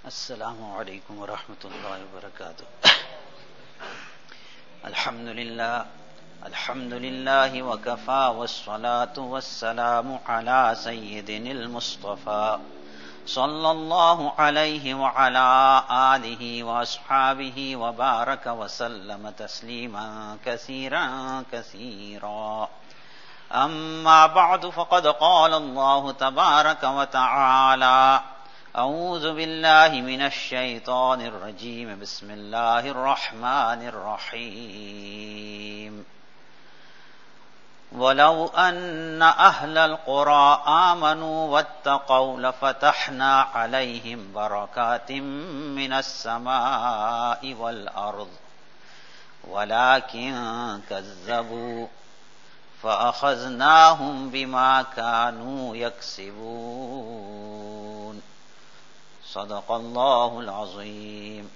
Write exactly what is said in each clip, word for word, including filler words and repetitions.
Assalamu alaikum wa rahmatullahi wa barakatuh. Alhamdulillah, alhamdulillahi wa kafa wa salatu wa salamu ala sayyidinil Mustafa sallallahu alayhi wa ala alihi wa ashabihi wa baraka wa sallama tasliman kathiran kathira. Amma ba'du faqad qala Allahu tabaraka wa ta'ala أعوذ بالله من الشيطان الرجيم بسم الله الرحمن الرحيم ولو أن أهل القرى آمنوا واتقوا لفتحنا عليهم بركات من السماء والأرض ولكن كذبوا فأخذناهم بما كانوا يكسبون صدق الله العظيم.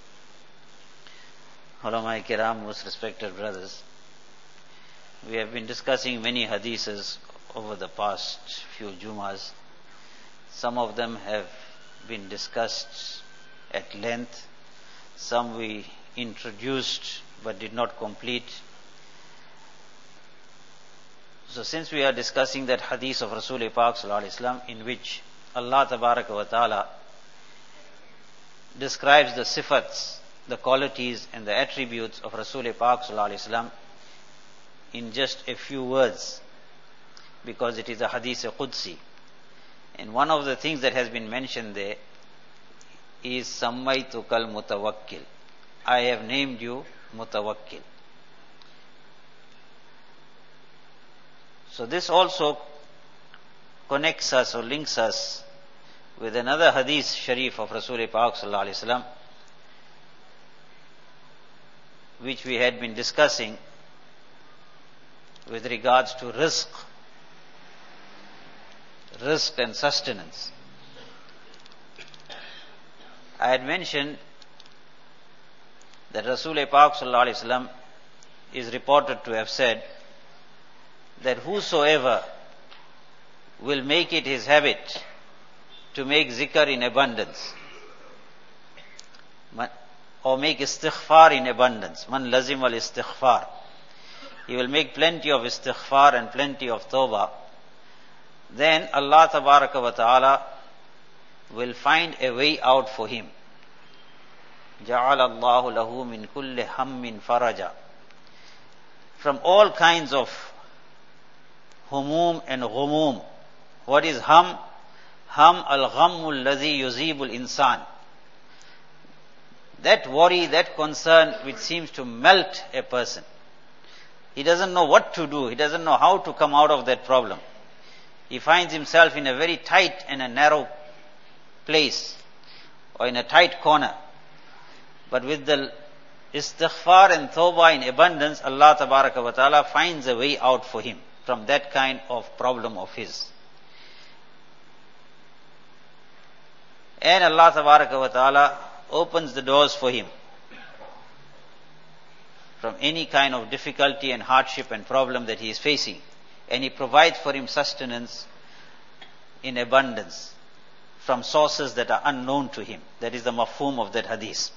Ulama kiram, most respected brothers, we have been discussing many hadiths over the past few Jumas. Some of them have been discussed at length. Some we introduced but did not complete. So since we are discussing that hadith of Rasul Pak Sallallahu Alaihi Wasallam in which Allah Tabaraka wa Ta'ala describes the sifats, the qualities and the attributes of Rasul Pak Sallallahu Alaihi Wasallam in just a few words, because it is a hadith Qudsi. And one of the things that has been mentioned there is Sammaytukal Mutawakkil. I have named you Mutawakkil. So this also connects us or links us with another hadith sharif of Rasul Pak Sallallahu Alaihi Wasallam, which we had been discussing with regards to rizq, rizq and sustenance. I had mentioned that Rasul Pak Sallallahu Alaihi Wasallam is reported to have said that whosoever will make it his habit to make zikr in abundance, or make istighfar in abundance, man lazim al istighfar, he will make plenty of istighfar and plenty of tawbah, then Allah Tabaraka wa Ta'ala will find a way out for him. Ja'ala Allahu lahu min kulli hammin faraja. From all kinds of humum and ghumum. What is ham? Ham al-ghammu alladhi yuzibul insan. That worry, that concern which seems to melt a person. He doesn't know what to do. He doesn't know how to come out of that problem. He finds himself in a very tight and a narrow place, or in a tight corner. But with the istighfar and tawbah in abundance, Allah Tabaraka wa Ta'ala finds a way out for him from that kind of problem of his. And Allah Tabaraka wa Ta'ala opens the doors for him from any kind of difficulty and hardship and problem that he is facing. And He provides for him sustenance in abundance from sources that are unknown to him. That is the mafhum of that hadith.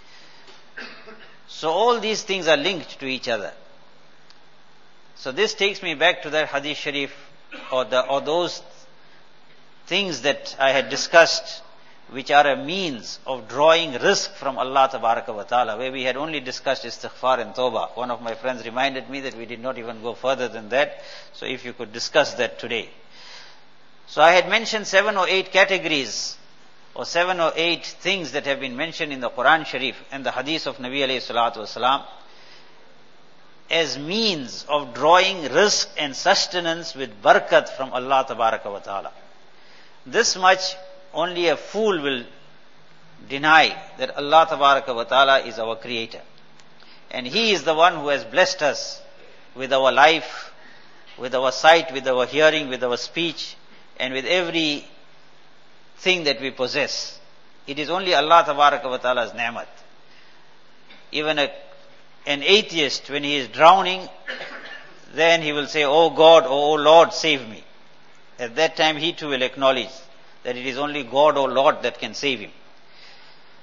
So all these things are linked to each other. So this takes me back to that hadith sharif, or the or those things that I had discussed, which are a means of drawing rizq from Allah Tabaraka wa Ta'ala, where we had only discussed istighfar and tawbah. One of my friends reminded me that we did not even go further than that, so if you could discuss that today. So I had mentioned seven or eight categories, or seven or eight things that have been mentioned in the Quran Sharif and the hadith of Nabi alayhi salatu wasalam as means of drawing rizq and sustenance with barakat from Allah Tabaraka wa Ta'ala. This much only a fool will deny, that Allah Tabaraka wa Ta'ala is our creator. And He is the one who has blessed us with our life, with our sight, with our hearing, with our speech, and with every thing that we possess. It is only Allah Tabaraka wa Ta'ala's ni'mat. Even a, an atheist, when he is drowning, then he will say, "Oh God, oh Lord, save me." At that time he too will acknowledge that it is only God or Lord that can save him.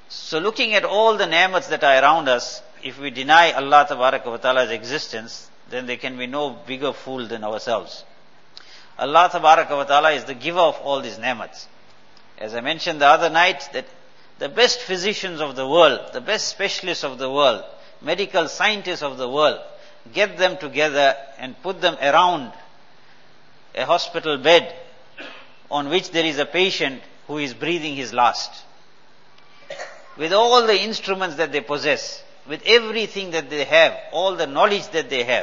So looking at all the ni'mats that are around us, if we deny Allah Tabaraka wa Ta'ala's existence, then there can be no bigger fool than ourselves. Allah Tabaraka wa Ta'ala is the giver of all these ni'mats. As I mentioned the other night, that the best physicians of the world, the best specialists of the world, medical scientists of the world, get them together and put them around a hospital bed on which there is a patient who is breathing his last. With all the instruments that they possess, with everything that they have, all the knowledge that they have,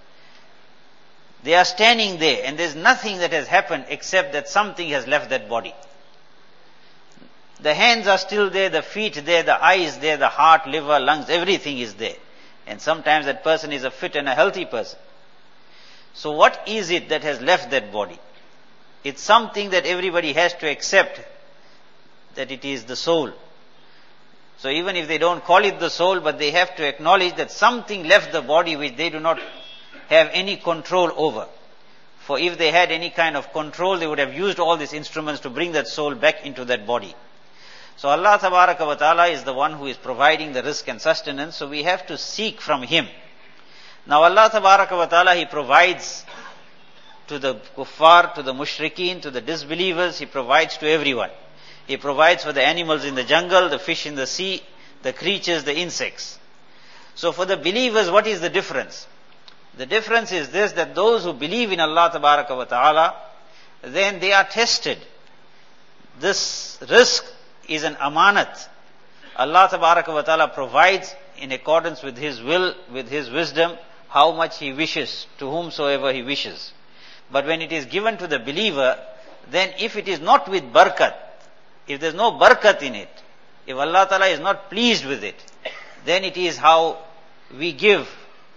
they are standing there and there's nothing that has happened except that something has left that body. The hands are still there, the feet there, the eyes there, the heart, liver, lungs, everything is there. And sometimes that person is a fit and a healthy person. So what is it that has left that body? It's something that everybody has to accept, that it is the soul. So even if they don't call it the soul, but they have to acknowledge that something left the body which they do not have any control over. For if they had any kind of control, they would have used all these instruments to bring that soul back into that body. So Allah Tabaraka wa Ta'ala is the one who is providing the rizq and sustenance, so we have to seek from Him. Now Allah Tabaraka wa Ta'ala, He provides to the kuffar, to the mushrikeen, to the disbelievers, He provides to everyone. He provides for the animals in the jungle, the fish in the sea, the creatures, the insects. So for the believers, what is the difference? The difference is this, that those who believe in Allah Tabaraka wa Ta'ala, then they are tested. This rizq is an amanat. Allah Tabaraka wa Ta'ala provides in accordance with His will, with His wisdom, how much He wishes, to whomsoever He wishes. But when it is given to the believer, then if it is not with barakat, if there is no barakat in it, if Allah Ta'ala is not pleased with it, then it is how we give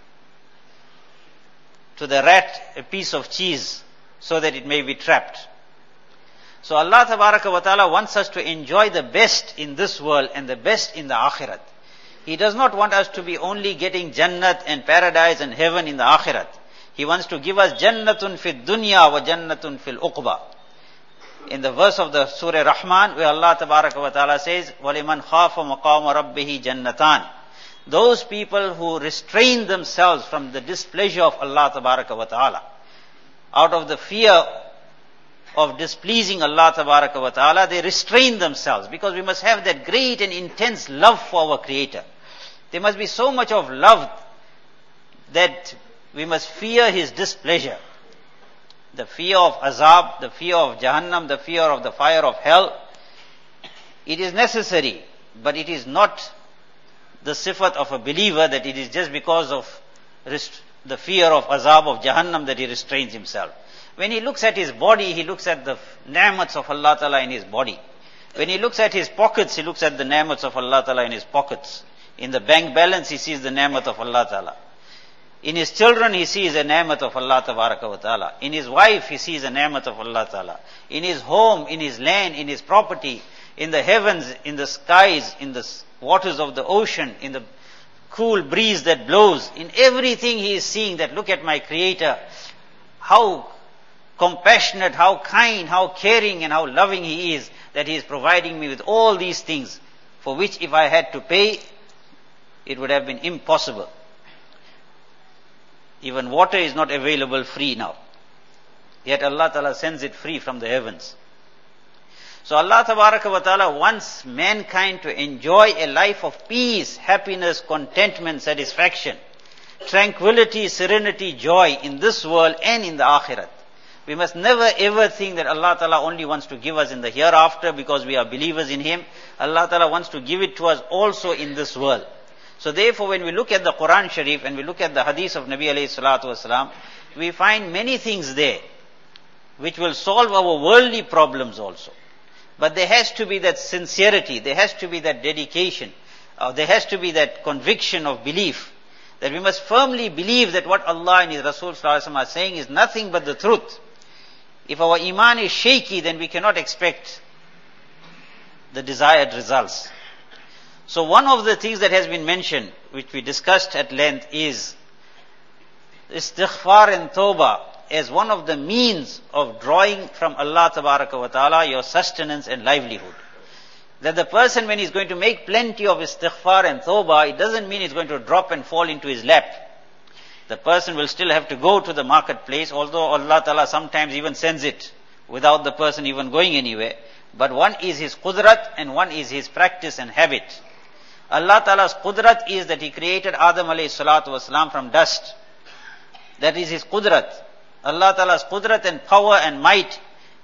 to the rat a piece of cheese so that it may be trapped. So Allah Tabaraka wa Ta'ala wants us to enjoy the best in this world and the best in the akhirat. He does not want us to be only getting jannat and paradise and heaven in the akhirat. He wants to give us jannatun fid dunya wa jannatun fil uqba. In the verse of the Surah Rahman, where Allah Tabaraka wa Ta'ala says, وَلِمَنْ خَافَ مَقَامَ رَبِّهِ جَنَّتَانِ. Those people who restrain themselves from the displeasure of Allah Tabaraka wa Ta'ala, out of the fear of displeasing Allah Tabaraka wa Ta'ala, they restrain themselves, because we must have that great and intense love for our Creator. There must be so much of love that we must fear His displeasure. The fear of azab, the fear of Jahannam, the fear of the fire of hell, it is necessary, but it is not the sifat of a believer that it is just because of rest- the fear of azab of Jahannam that he restrains himself. When he looks at his body, he looks at the ni'mats of Allah Ta'ala in his body. When he looks at his pockets, he looks at the ni'mats of Allah Ta'ala in his pockets. In the bank balance, he sees the ni'mat of Allah Ta'ala. In his children, he sees a ni'mat of Allah Tabaraka wa Ta'ala. In his wife, he sees a ni'mat of Allah Ta'ala. In his home, in his land, in his property, in the heavens, in the skies, in the waters of the ocean, in the cool breeze that blows, in everything he is seeing that, look at my Creator, how compassionate, how kind, how caring and how loving He is, that He is providing me with all these things, for which if I had to pay, it would have been impossible. Even water is not available free now. Yet Allah Ta'ala sends it free from the heavens. So Allah Tabaraka wa Ta'ala wants mankind to enjoy a life of peace, happiness, contentment, satisfaction, tranquility, serenity, joy in this world and in the akhirat. We must never ever think that Allah Ta'ala only wants to give us in the hereafter because we are believers in Him. Allah Ta'ala wants to give it to us also in this world. So therefore, when we look at the Quran Sharif and we look at the hadith of Nabi alayhi salatu wasalam, we find many things there which will solve our worldly problems also. But there has to be that sincerity, there has to be that dedication, uh, there has to be that conviction of belief, that we must firmly believe that what Allah and His Rasul sallallahu alaihi wasallam are saying is nothing but the truth. If our iman is shaky, then we cannot expect the desired results. So one of the things that has been mentioned, which we discussed at length, is istighfar and tawbah as one of the means of drawing from Allah Tabaraka wa Ta'ala your sustenance and livelihood. that the person, when he's going to make plenty of istighfar and tawbah, it doesn't mean he's going to drop and fall into his lap. The person will still have to go to the marketplace, although Allah Ta'ala sometimes even sends it without the person even going anywhere. But one is his qudrat and one is his practice and habit. Allah Ta'ala's qudrat is that He created Adam alayhi salatu wasalam from dust. That is His qudrat. Allah Ta'ala's qudrat and power and might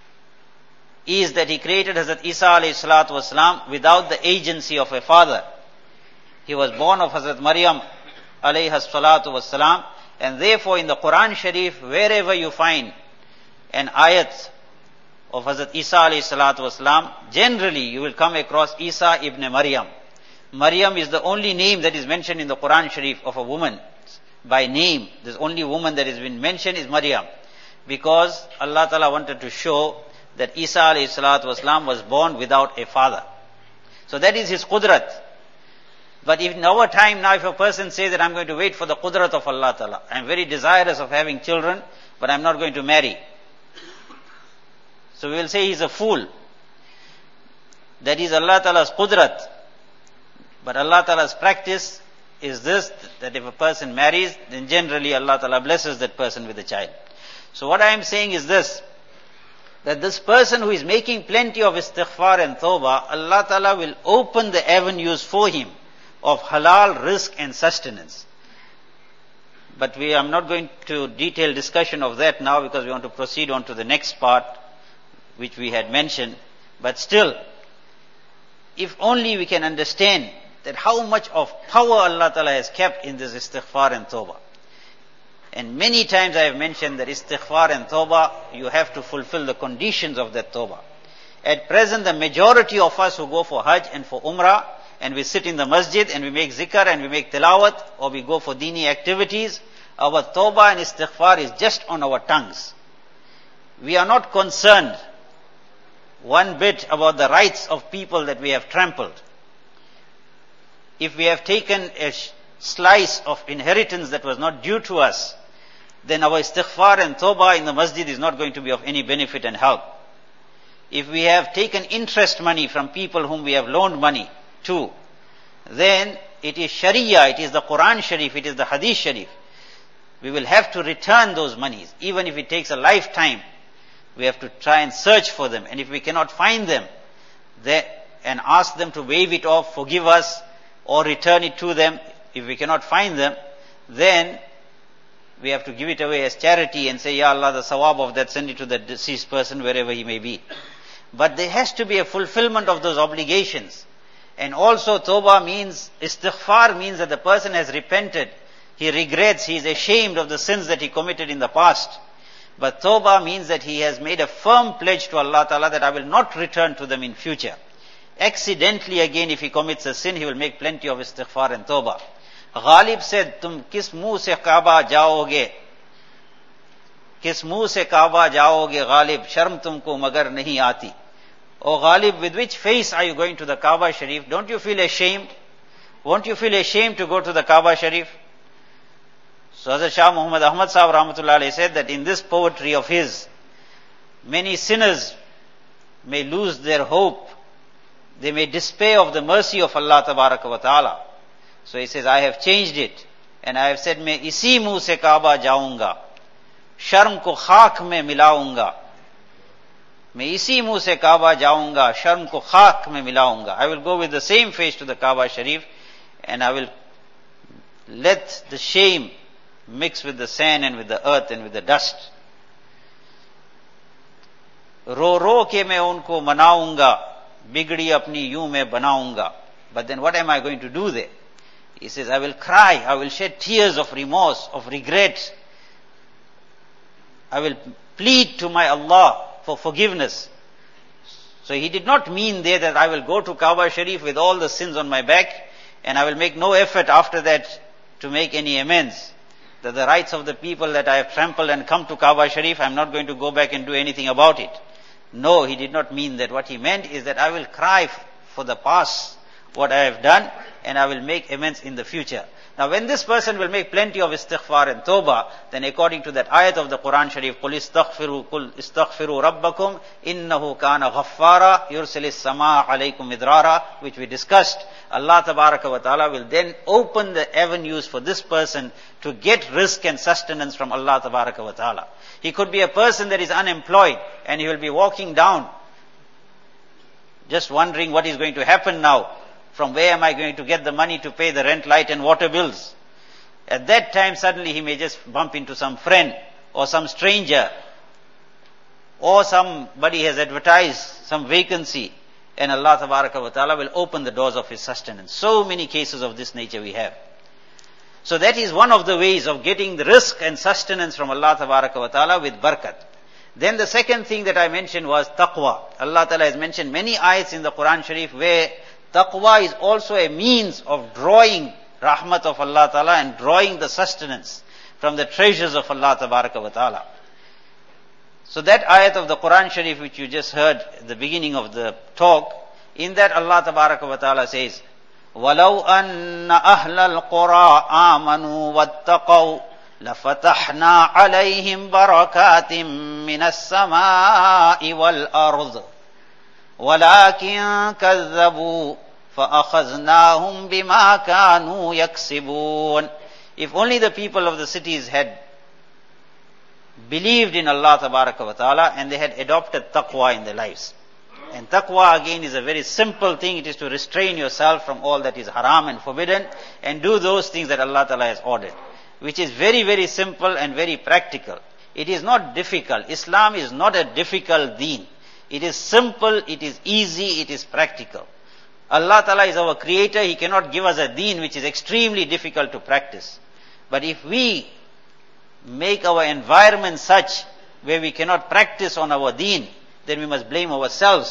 is that He created Hazrat Isa alayhi salatu wasalam without the agency of a father. He was born of Hazrat Maryam alayhi salatu wasalam, and therefore in the Quran Sharif, wherever you find an ayat of Hazrat Isa alayhi salatu wasalam, generally you will come across Isa ibn Maryam. Maryam is the only name that is mentioned in the Quran Sharif of a woman. By name, the only woman that has been mentioned is Maryam. Because Allah Ta'ala wanted to show that Isa alayhi salatu wasalam was born without a father. So that is His qudrat. But if in our time now, if a person says that I'm going to wait for the qudrat of Allah Ta'ala, I'm very desirous of having children, but I'm not going to marry. So we will say he's a fool. That is Allah Ta'ala's qudrat. But Allah Ta'ala's practice is this, that if a person marries, then generally Allah Ta'ala blesses that person with a child. So what I am saying is this, that this person who is making plenty of istighfar and tawbah, Allah Ta'ala will open the avenues for him of halal rizq and sustenance. But we are not going to detail discussion of that now, because we want to proceed on to the next part, which we had mentioned. But still, if only we can understand that how much of power Allah Ta'ala has kept in this istighfar and tawbah. And many times I have mentioned that istighfar and tawbah, you have to fulfill the conditions of that tawbah. At present, the majority of us who go for Hajj and for Umrah, and we sit in the masjid and we make zikr and we make tilawat, or we go for dini activities, our tawbah and istighfar is just on our tongues. We are not concerned one bit about the rights of people that we have trampled. If we have taken a slice of inheritance that was not due to us, then our istighfar and tawbah in the masjid is not going to be of any benefit and help. If we have taken interest money from people whom we have loaned money to, then it is Sharia, it is the Quran Sharif, it is the Hadith Sharif. We will have to return those monies. Even if it takes a lifetime, we have to try and search for them. And if we cannot find them, they, and ask them to waive it off, forgive us, or return it to them. If we cannot find them, then we have to give it away as charity and say, Ya Allah, the sawab of that, send it to the deceased person wherever he may be. But there has to be a fulfillment of those obligations. And also tawbah means, istighfar means that the person has repented. He regrets, he is ashamed of the sins that he committed in the past. But tawbah means that he has made a firm pledge to Allah Ta'ala that I will not return to them in future. Accidentally again, if he commits a sin, he will make plenty of istighfar and tawbah. Ghalib said, Tum kis muh se Kaaba jaoge? Kis muh se Kaaba jaoge Ghalib? Sharm tumko magar nahi aati. Oh Ghalib, with which face are you going to the Kaaba Sharif? Don't you feel ashamed? Won't you feel ashamed to go to the Kaaba Sharif? So Hazrat Shah Muhammad Ahmad Sahib Rahmatullah Alayhi said that in this poetry of his, many sinners may lose their hope. They may despair of the mercy of Allah Tabaraka wa Ta'ala. So he says, I have changed it. And I have said, मैं इसी मुंह से काबा जाऊंगा, शर्म को खाक में मिलाऊंगा. मैं इसी मुंह से काबा जाऊंगा, शर्म को खाक में मिलाऊंगा. I will go with the same face to the Kaaba Sharif, and I will let the shame mix with the sand and with the earth and with the dust. रो रो के मैं उनको मनाऊंगा, बिगड़ी अपनी यूं मैं बनाऊंगा. But then what am I going to do there? He says, I will cry, I will shed tears of remorse, of regret. I will plead to my Allah for forgiveness. So he did not mean there that I will go to Kaaba Sharif with all the sins on my back and I will make no effort after that to make any amends. That the rights of the people that I have trampled and come to Kaaba Sharif, I am not going to go back and do anything about it. No, he did not mean that. What he meant is that I will cry for the past what I have done, and I will make amends in the future. Now when this person will make plenty of istighfar and tawbah, then according to that ayat of the Quran Sharif, قُلْ اسْتَغْفِرُوا قُلْ اسْتَغْفِرُوا رَبَّكُمْ إِنَّهُ كَانَ غَفَّارًا يُرْسِلِ السَّمَاءَ عَلَيْكُمْ مِدْرَارًا, which we discussed, Allah Tabaraka wa Ta'ala will then open the avenues for this person to get rizq and sustenance from Allah Tabaraka wa Ta'ala. He could be a person that is unemployed, and he will be walking down, just wondering what is going to happen now. From where am I going to get the money to pay the rent, light and water bills? At that time, suddenly he may just bump into some friend or some stranger, or somebody has advertised some vacancy, and Allah Tabaraka wa Ta'ala will open the doors of his sustenance. So many cases of this nature we have. So that is one of the ways of getting the rizq and sustenance from Allah Tabaraka wa Ta'ala with barakat. Then the second thing that I mentioned was taqwa. Allah Ta'ala has mentioned many ayats in the Quran Sharif where taqwa is also a means of drawing rahmat of Allah Ta'ala and drawing the sustenance from the treasures of Allah Tabaraka wa Ta'ala. So that ayat of the Quran Sharif which you just heard at the beginning of the talk, in that Allah Tabaraka wa Ta'ala says, وَلَوْ أَنَّ أَهْلَ الْقُرَىٰ آمَنُوا وَاتَّقَوْا لَفَتَحْنَا عَلَيْهِمْ بَرَكَاتٍ مِّنَ السَّمَاءِ وَالْأَرْضِ وَلَكِنْ كَذَّبُوا فَأَخَذْنَاهُمْ بِمَا كَانُوا يَكْسِبُونَ. If only the people of the cities had believed in Allah Tabaraka wa Ta'ala and they had adopted taqwa in their lives. And taqwa again is a very simple thing. It is to restrain yourself from all that is haram and forbidden and do those things that Allah Ta'ala has ordered, which is very, very simple and very practical. It is not difficult. Islam is not a difficult deen. It is simple, it is easy, it is practical. Allah Ta'ala is our creator. He cannot give us a deen which is extremely difficult to practice. But if we make our environment such where we cannot practice on our deen, then we must blame ourselves.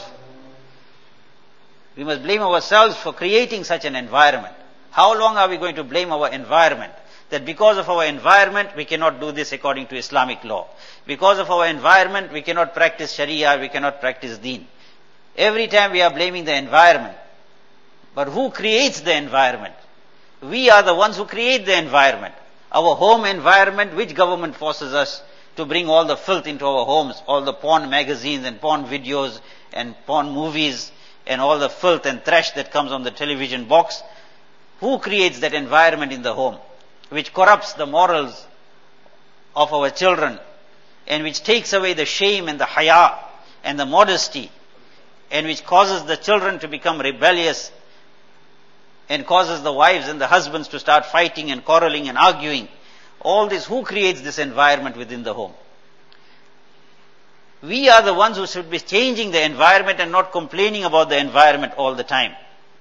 We must blame ourselves for creating such an environment. How long are we going to blame our environment? That because of our environment, we cannot do this according to Islamic law. Because of our environment, we cannot practice Sharia, we cannot practice deen. Every time we are blaming the environment. But who creates the environment? We are the ones who create the environment. Our home environment, which government forces us to bring all the filth into our homes, all the porn magazines and porn videos and porn movies and all the filth and trash that comes on the television box? Who creates that environment in the home, which corrupts the morals of our children and which takes away the shame and the haya and the modesty and which causes the children to become rebellious and causes the wives and the husbands to start fighting and quarreling and arguing? All this, who creates this environment within the home? We are the ones who should be changing the environment and not complaining about the environment all the time.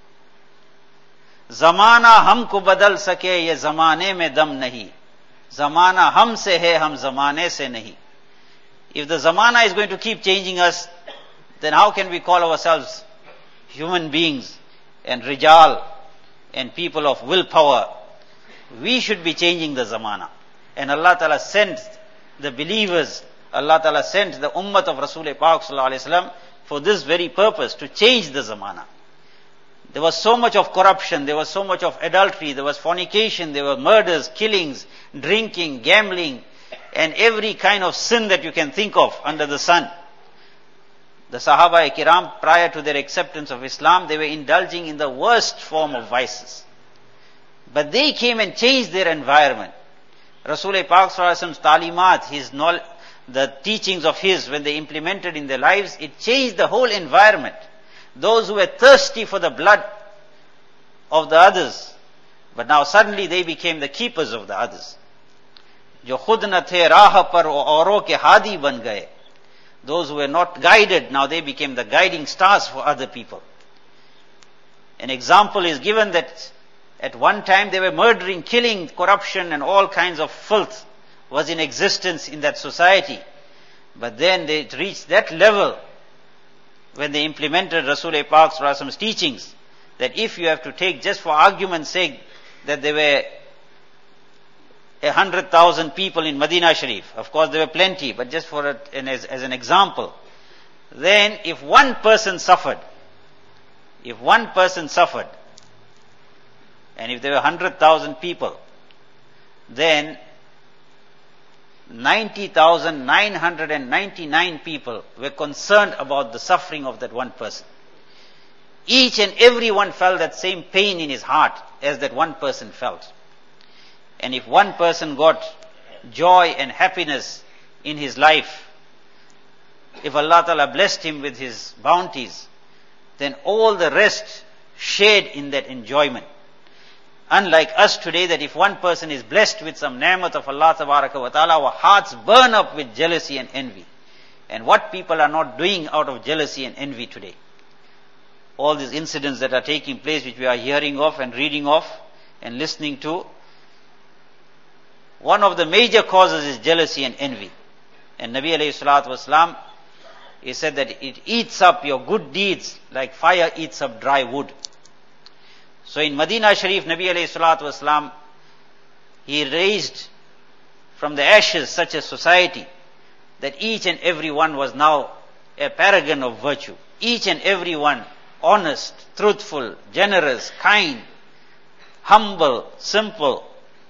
Zamana हमको बदल सके ये जमाने में दम नहीं, zamana हमसे है हम जमाने से नहीं. If the zamana is going to keep changing us, then how can we call ourselves human beings and rijal and people of willpower? We should be changing the zamana. And Allah Ta'ala sent the believers, Allah Ta'ala sent the ummah of Rasul Pak Sallallahu Alaihi Wasallam for this very purpose, to change the zamana. There was so much of corruption, there was so much of adultery, there was fornication, there were murders, killings, drinking, gambling, and every kind of sin that you can think of under the sun. The Sahaba-i-Kiram, prior to their acceptance of Islam, they were indulging in the worst form of vices. But they came and changed their environment. Rasul Pak Sallallahu Alaihi Wasallam's talimat, his knowledge, the teachings of his, when they implemented in their lives, it changed the whole environment. Those who were thirsty for the blood of the others, but now suddenly they became the keepers of the others. Jo khud na the raah par auron ke hadi ban gaye. Those who were not guided, now they became the guiding stars for other people. An example is given that at one time they were murdering, killing, corruption and all kinds of filth was in existence in that society. But then they reached that level when they implemented Rasul Pak Sallallahu Alaihi Wasallam's teachings, that if you have to take, just for argument's sake, that there were a hundred thousand people in Medina Sharif. Of course there were plenty, but just for a, an, as, as an example. Then if one person suffered, if one person suffered, And if there were one hundred thousand people, then ninety thousand nine hundred ninety-nine people were concerned about the suffering of that one person. Each and every one felt that same pain in his heart as that one person felt. And if one person got joy and happiness in his life, if Allah Ta'ala blessed him with his bounties, then all the rest shared in that enjoyment. Unlike us today, that if one person is blessed with some ni'mat of Allah Tabaraka wa Ta'ala, our hearts burn up with jealousy and envy. And what people are not doing out of jealousy and envy today? All these incidents that are taking place, which we are hearing of and reading of and listening to, one of the major causes is jealousy and envy. And Nabi alayhi salatu wasalam, he said that it eats up your good deeds like fire eats up dry wood. So in Medina Sharif, Nabi alayhi salatu wasalam, he raised from the ashes such a society that each and every one was now a paragon of virtue. Each and every one honest, truthful, generous, kind, humble, simple,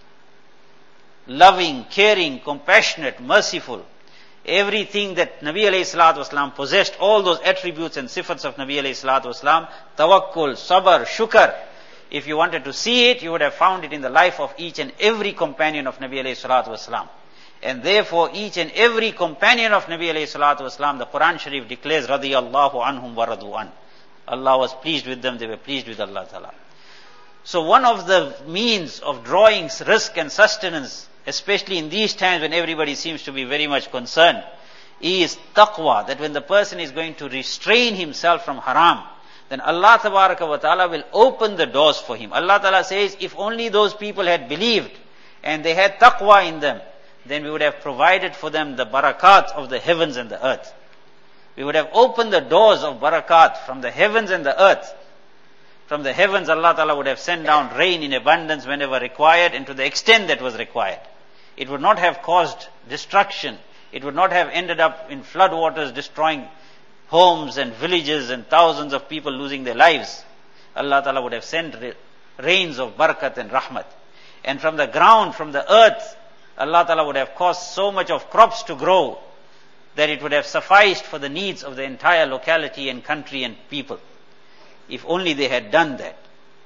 loving, caring, compassionate, merciful. Everything that Nabi alayhi salatu wasalam possessed, all those attributes and sifats of Nabi alayhi salatu wasalam, tawakkul, sabr, shukr. If you wanted to see it, you would have found it in the life of each and every companion of Nabi alayhi salatu wasalam. And therefore, each and every companion of Nabi alayhi salatu wasalam, the Quran Sharif declares, radiyallahu anhum wa radu an. Allah was pleased with them, they were pleased with Allah Ta'ala. So one of the means of drawing risk and sustenance, especially in these times when everybody seems to be very much concerned, is taqwa, that when the person is going to restrain himself from haram, then Allah Tabaraka wa Ta'ala will open the doors for him. Allah Ta'ala says, if only those people had believed and they had taqwa in them, then we would have provided for them the barakat of the heavens and the earth. We would have opened the doors of barakat from the heavens and the earth. From the heavens, Allah Ta'ala would have sent down rain in abundance whenever required and to the extent that was required. It would not have caused destruction. It would not have ended up in flood waters destroying homes and villages and thousands of people losing their lives. Allah Ta'ala would have sent rains of barakat and rahmat. And from the ground, from the earth, Allah Ta'ala would have caused so much of crops to grow that it would have sufficed for the needs of the entire locality and country and people. If only they had done that.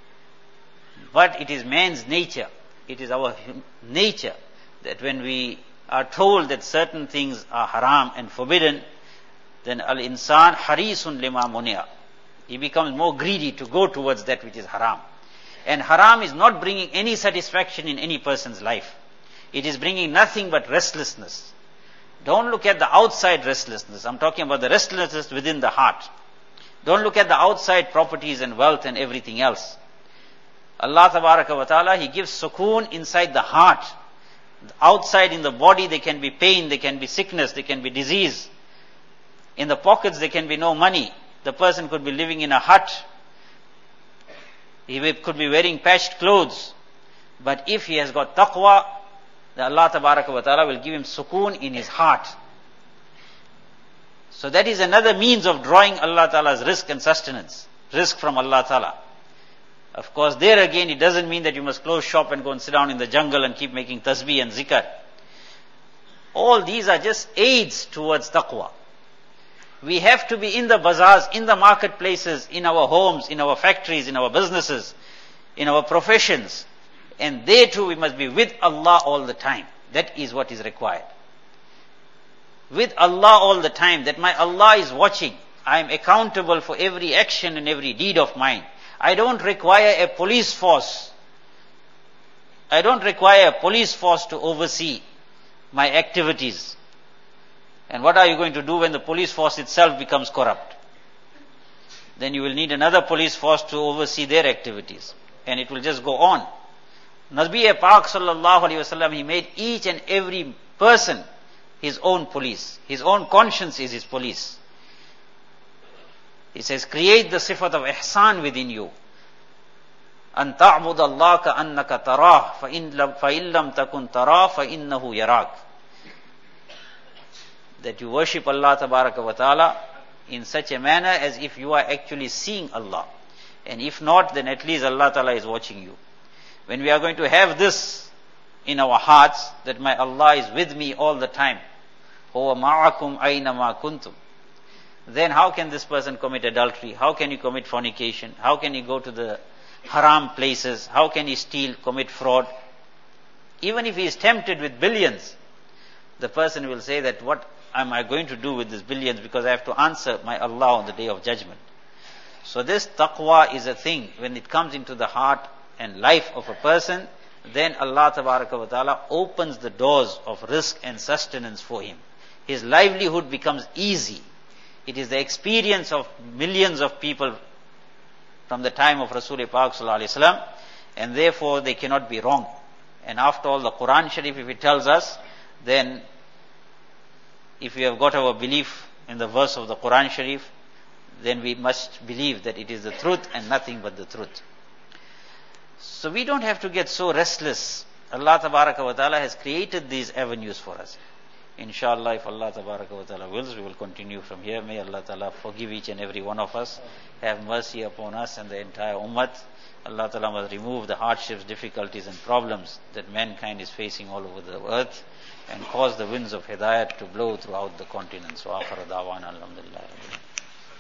But it is man's nature, it is our nature, that when we are told that certain things are haram and forbidden, then al-insan harisun lima munia. He becomes more greedy to go towards that which is haram. And haram is not bringing any satisfaction in any person's life. It is bringing nothing but restlessness. Don't look at the outside restlessness. I'm talking about the restlessness within the heart. Don't look at the outside properties and wealth and everything else. Allah Tabaraka wa Ta'ala, He gives sukoon inside the heart. Outside in the body there can be pain, there can be sickness, there can be disease. In the pockets there can be no money. The person could be living in a hut. He could be wearing patched clothes. But if he has got taqwa, then Allah Tabaraka wa Ta'ala will give him sukoon in his heart. So that is another means of drawing Allah Ta'ala's rizq and sustenance. Rizq from Allah Ta'ala. Of course, there again, it doesn't mean that you must close shop and go and sit down in the jungle and keep making tasbih and zikr. All these are just aids towards taqwa. We have to be in the bazaars, in the marketplaces, in our homes, in our factories, in our businesses, in our professions. And there too we must be with Allah all the time. That is what is required. With Allah all the time, that my Allah is watching. I am accountable for every action and every deed of mine. I don't require a police force. I don't require a police force to oversee my activities. And what are you going to do when the police force itself becomes corrupt? Then you will need another police force to oversee their activities. And it will just go on. Nabi Pak sallallahu alayhi wasallam, he made each and every person his own police. His own conscience is his police. He says, create the sifat of ihsan within you. An ta'bud Allah ka annaka tarah, fa in lam takun tarah, fa innahu yarak. That you worship Allah Tabaraka wa Ta'ala in such a manner as if you are actually seeing Allah. And if not, then at least Allah Ta'ala is watching you. when we are going to have this in our hearts, that my Allah is with me all the time, huwa ma'akum aynama kuntum, then how can this person commit adultery? How can he commit fornication? How can he go to the haram places? How can he steal, commit fraud? Even if he is tempted with billions, the person will say that what am I going to do with these billions, because I have to answer my Allah on the day of judgment. So this taqwa is a thing, when it comes into the heart and life of a person, then Allah Tabaraka wa Ta'ala opens the doors of rizq and sustenance for him. His livelihood becomes easy. It is the experience of millions of people from the time of Rasul Pak Sallallahu Alaihi Wasallam, and therefore they cannot be wrong. And after all, the Quran Sharif, if it tells us, then if we have got our belief in the verse of the Quran Sharif, then we must believe that it is the truth and nothing but the truth. So we don't have to get so restless. Allah Tabaraka wa Ta'ala has created these avenues for us. Inshallah, if Allah Tabaraka wa Ta'ala wills, we will continue from here. May Allah Ta'ala forgive each and every one of us, have mercy upon us and the entire ummah. Allah Ta'ala must remove the hardships, difficulties and problems that mankind is facing all over the earth, and cause the winds of hidayat to blow throughout the continent. So, akhir da'wana alhamdulillah.